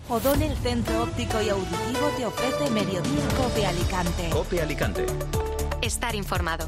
O'Donnell Centro Óptico y Auditivo te ofrece Mediodía COPE Alicante. COPE Alicante. Estar informado.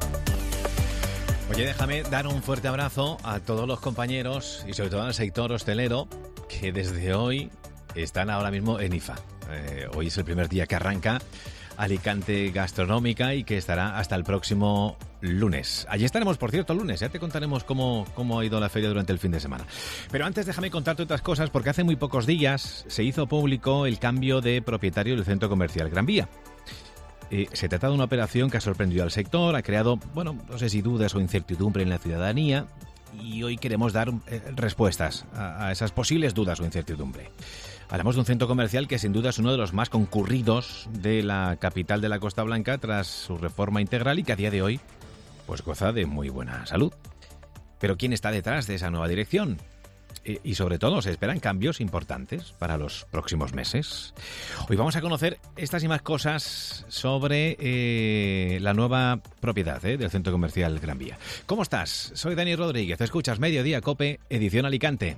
Oye, déjame dar un fuerte abrazo a todos los compañeros y sobre todo al sector hostelero que desde hoy están ahora mismo en IFA. Hoy es el primer día que arranca Alicante Gastronómica y que estará hasta el próximo lunes. Allí estaremos, por cierto, lunes. Ya te contaremos cómo ha ido la feria durante el fin de semana. Pero antes déjame contarte otras cosas, porque hace muy pocos días se hizo público el cambio de propietario del centro comercial Gran Vía. Se trata de una operación que ha sorprendido al sector, ha creado, no sé si dudas o incertidumbre en la ciudadanía, y hoy queremos dar respuestas a esas posibles dudas o incertidumbre. Hablamos de un centro comercial que sin duda es uno de los más concurridos de la capital de la Costa Blanca tras su reforma integral y que a día de hoy pues goza de muy buena salud. Pero ¿quién está detrás de esa nueva dirección? Y sobre todo, se esperan cambios importantes para los próximos meses. Hoy vamos a conocer estas y más cosas sobre la nueva propiedad del Centro Comercial Gran Vía. ¿Cómo estás? Soy Dani Rodríguez. Escuchas Mediodía COPE, edición Alicante.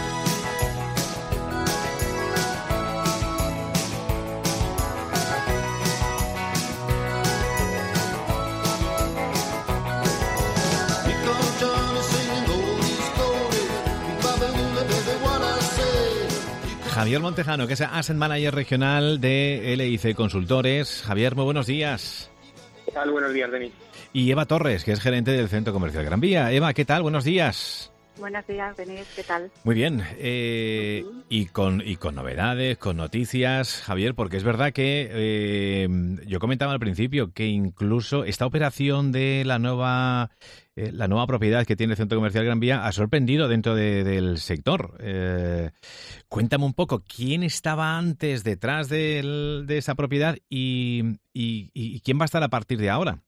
Javier Montejano, que es Asset Manager Regional de LIC Consultores. Javier, muy buenos días. ¿Qué tal? Buenos días, Denis. Y Eva Torres, que es gerente del Centro Comercial Gran Vía. Eva, ¿qué tal? Buenos días. Buenos días, Denis. ¿Qué tal? Muy bien. Y con novedades, con noticias, Javier, porque es verdad que yo comentaba al principio que incluso esta operación de la nueva propiedad que tiene el Centro Comercial Gran Vía ha sorprendido dentro del sector. Cuéntame un poco, ¿quién estaba antes detrás de esa propiedad y quién va a estar a partir de ahora?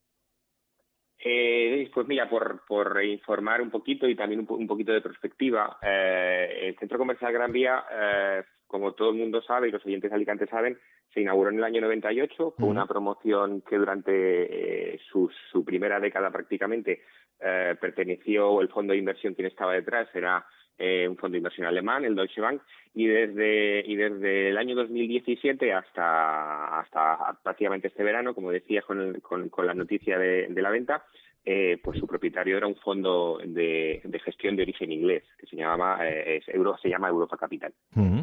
Pues mira, por informar un poquito y también un poquito de perspectiva, el Centro Comercial Gran Vía, como todo el mundo sabe y los oyentes de Alicante saben, se inauguró en el año 98, fue una promoción que durante su primera década prácticamente perteneció, el fondo de inversión quien estaba detrás era un fondo de inversión alemán, el Deutsche Bank, y desde el año 2017 hasta prácticamente este verano, como decía con la noticia de la venta, pues su propietario era un fondo de gestión de origen inglés que se llama Europa Capital. Uh-huh.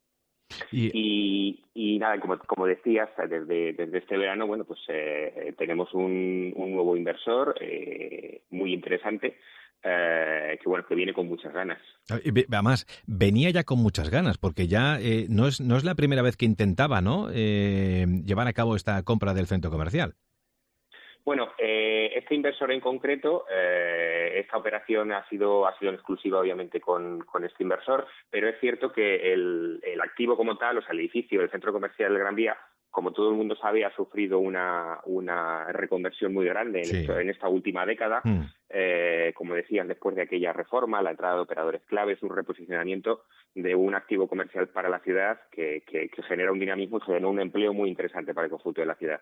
Y nada, como decías, desde este verano, pues tenemos un nuevo inversor muy interesante. Que viene con muchas ganas. Además, venía ya con muchas ganas, porque ya no es la primera vez que intentaba, ¿no? Llevar a cabo esta compra del centro comercial. Bueno, este inversor en concreto, esta operación ha sido en exclusiva obviamente con este inversor, pero es cierto que el activo como tal, o sea, el edificio del Centro Comercial del Gran Vía, como todo el mundo sabe, ha sufrido una reconversión muy grande en esta última década. Como decías, después de aquella reforma, la entrada de operadores claves, un reposicionamiento de un activo comercial para la ciudad que genera un dinamismo y genera un empleo muy interesante para el conjunto de la ciudad.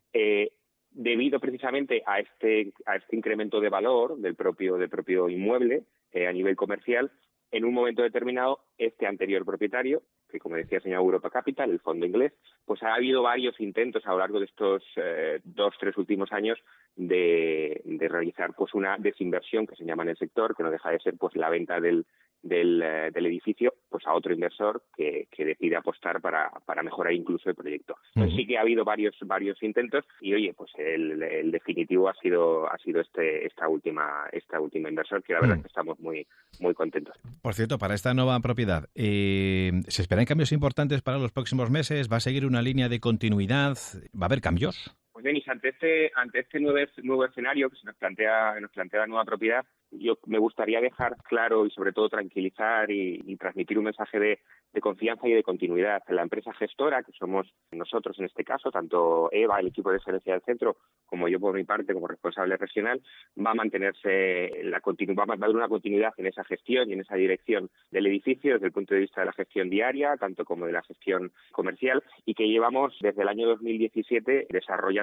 Debido precisamente a este incremento de valor del propio inmueble a nivel comercial, en un momento determinado, este anterior propietario, que como decía se llama Europa Capital, el fondo inglés, pues ha habido varios intentos a lo largo de estos 2-3 últimos años de realizar pues una desinversión que se llama en el sector, que no deja de ser pues la venta del edificio pues a otro inversor que decide apostar para mejorar incluso el proyecto. Entonces sí que ha habido varios intentos y oye, pues el definitivo ha sido esta última inversor, que la verdad es que estamos muy muy contentos. Por cierto, para esta nueva propiedad, ¿se esperan cambios importantes para los próximos meses? ¿Va a seguir una línea de continuidad? ¿Va a haber cambios? Pues Denis, ante este nuevo escenario que se nos plantea la nueva propiedad, yo me gustaría dejar claro y sobre todo tranquilizar y transmitir un mensaje de confianza y de continuidad. La empresa gestora, que somos nosotros en este caso, tanto Eva, el equipo de excelencia del centro, como yo por mi parte como responsable regional, va a mantenerse va a dar una continuidad en esa gestión y en esa dirección del edificio desde el punto de vista de la gestión diaria, tanto como de la gestión comercial, y que llevamos desde el año 2017 desarrollando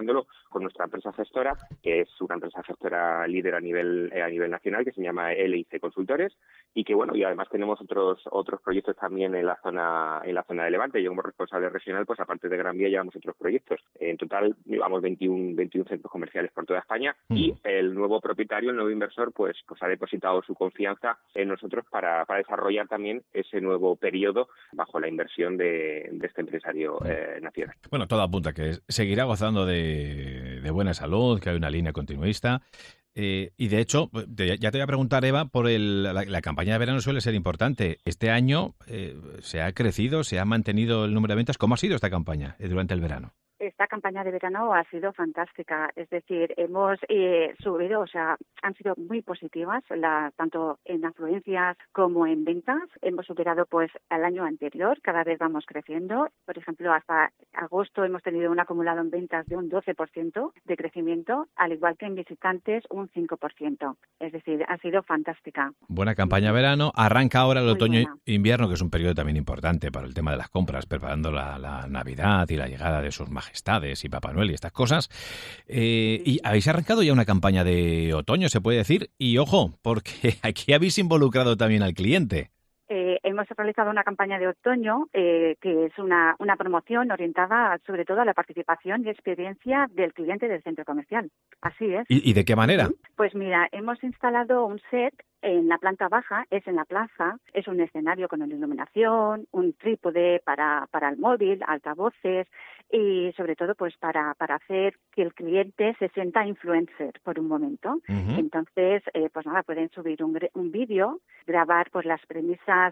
desarrollándolo con nuestra empresa gestora, que es una empresa gestora líder a nivel nacional, que se llama LIC Consultores, y que y además tenemos otros proyectos también en la zona de Levante. Yo como responsable regional, pues aparte de Gran Vía llevamos otros proyectos. En total llevamos 21 centros comerciales por toda España, y el nuevo propietario, el nuevo inversor, pues ha depositado su confianza en nosotros para desarrollar también ese nuevo periodo bajo la inversión de este empresario nacional. Bueno, todo apunta que seguirá gozando de buena salud, que hay una línea continuista. Y de hecho, ya te voy a preguntar, Eva, por la campaña de verano suele ser importante. Este año se ha crecido, se ha mantenido el número de ventas. ¿Cómo ha sido esta campaña durante el verano? Esta campaña de verano ha sido fantástica, es decir, hemos subido, han sido muy positivas, tanto en afluencias como en ventas. Hemos superado al año anterior, cada vez vamos creciendo. Por ejemplo, hasta agosto hemos tenido un acumulado en ventas de un 12% de crecimiento, al igual que en visitantes un 5%. Es decir, ha sido fantástica. Buena campaña verano. Arranca ahora el otoño-invierno, que es un periodo también importante para el tema de las compras, preparando la Navidad y la llegada de sus majestades y Papá Noel y estas cosas. Y habéis arrancado ya una campaña de otoño, se puede decir. Y ojo, porque aquí habéis involucrado también al cliente. Hemos realizado una campaña de otoño que es una promoción orientada sobre todo a la participación y experiencia del cliente del centro comercial. Así es. ¿Y de qué manera? Pues mira, hemos instalado un set en la planta baja, es en la plaza, es un escenario con iluminación, un trípode para el móvil, altavoces y sobre todo para hacer que el cliente se sienta influencer por un momento. Uh-huh. Entonces, pueden subir un vídeo, grabar las premisas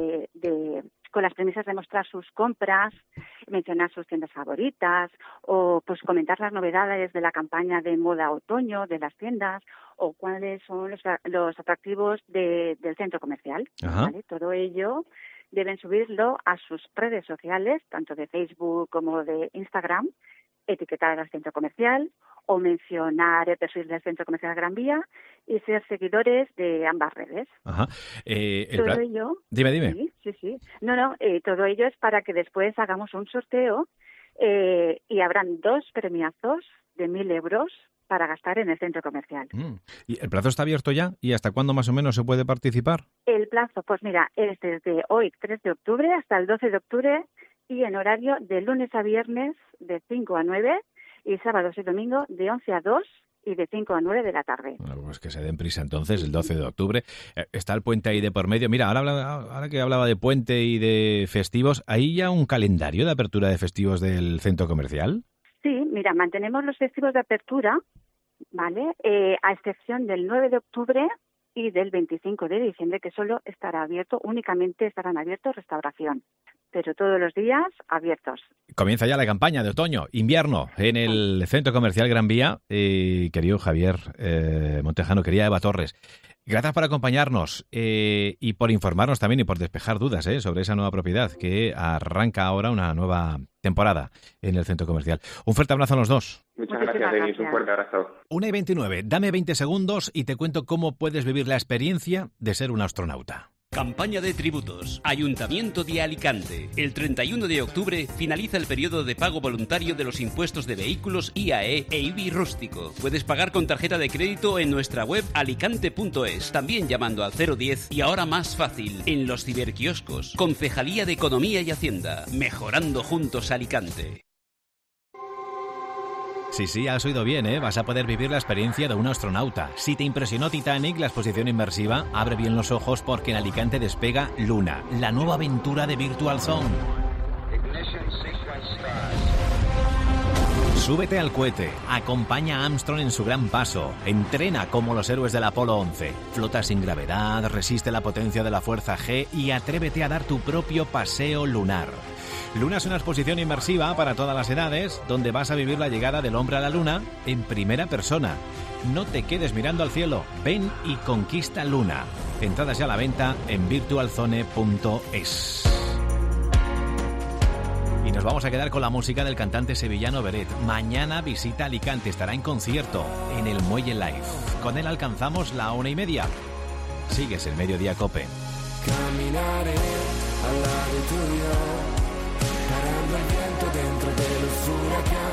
con las premisas de mostrar sus compras, mencionar sus tiendas favoritas o comentar las novedades de la campaña de moda otoño de las tiendas o cuáles son los atractivos del centro comercial. ¿Vale? Todo ello deben subirlo a sus redes sociales, tanto de Facebook como de Instagram, etiquetar al centro comercial o mencionar el perfil del Centro Comercial Gran Vía y ser seguidores de ambas redes. Ajá. Todo ello... Dime. Sí. Todo ello es para que después hagamos un sorteo y habrán 2 premiazos de 1.000 euros para gastar en el centro comercial. ¿Y el plazo está abierto ya? ¿Y hasta cuándo más o menos se puede participar? El plazo, pues mira, es desde hoy, 3 de octubre, hasta el 12 de octubre y en horario de lunes a viernes de 5 a 9 y sábados y domingo de 11 a 2 y de 5 a 9 de la tarde. Bueno, pues que se den prisa entonces, el 12 de octubre. Está el puente ahí de por medio. Mira, ahora que hablaba de puente y de festivos, ¿hay ya un calendario de apertura de festivos del centro comercial? Sí, mira, mantenemos los festivos de apertura, ¿vale? A excepción del 9 de octubre y del 25 de diciembre, que solo únicamente estarán abiertos restauración, pero todos los días abiertos. Comienza ya la campaña de otoño, invierno, en el Centro Comercial Gran Vía. Querido Javier Montejano, querida Eva Torres, gracias por acompañarnos y por informarnos también y por despejar dudas sobre esa nueva propiedad que arranca ahora una nueva temporada en el Centro Comercial. Un fuerte abrazo a los dos. Muchas gracias, Denis. Un fuerte abrazo. 1:29. Dame 20 segundos y te cuento cómo puedes vivir la experiencia de ser un astronauta. Campaña de tributos. Ayuntamiento de Alicante. El 31 de octubre finaliza el periodo de pago voluntario de los impuestos de vehículos IAE e IBI rústico. Puedes pagar con tarjeta de crédito en nuestra web alicante.es, también llamando al 010 y ahora más fácil, en los ciberquioscos. Concejalía de Economía y Hacienda. Mejorando juntos Alicante. Sí, has oído bien, ¿eh? Vas a poder vivir la experiencia de un astronauta. Si te impresionó Titanic, la exposición inmersiva, abre bien los ojos porque en Alicante despega Luna, la nueva aventura de Virtual Zone. Súbete al cohete, acompaña a Armstrong en su gran paso, entrena como los héroes del Apolo 11, flota sin gravedad, resiste la potencia de la fuerza G y atrévete a dar tu propio paseo lunar. Luna es una exposición inmersiva para todas las edades, donde vas a vivir la llegada del hombre a la Luna en primera persona. No te quedes mirando al cielo, ven y conquista Luna. Entradas ya a la venta en virtualzone.es. Y nos vamos a quedar con la música del cantante sevillano Beret. Mañana visita Alicante, estará en concierto en el Muelle Live. Con él alcanzamos la 1:30. Sigues el Mediodía Cope. Caminaré al lado tuyo, parando el viento dentro de los huracanes.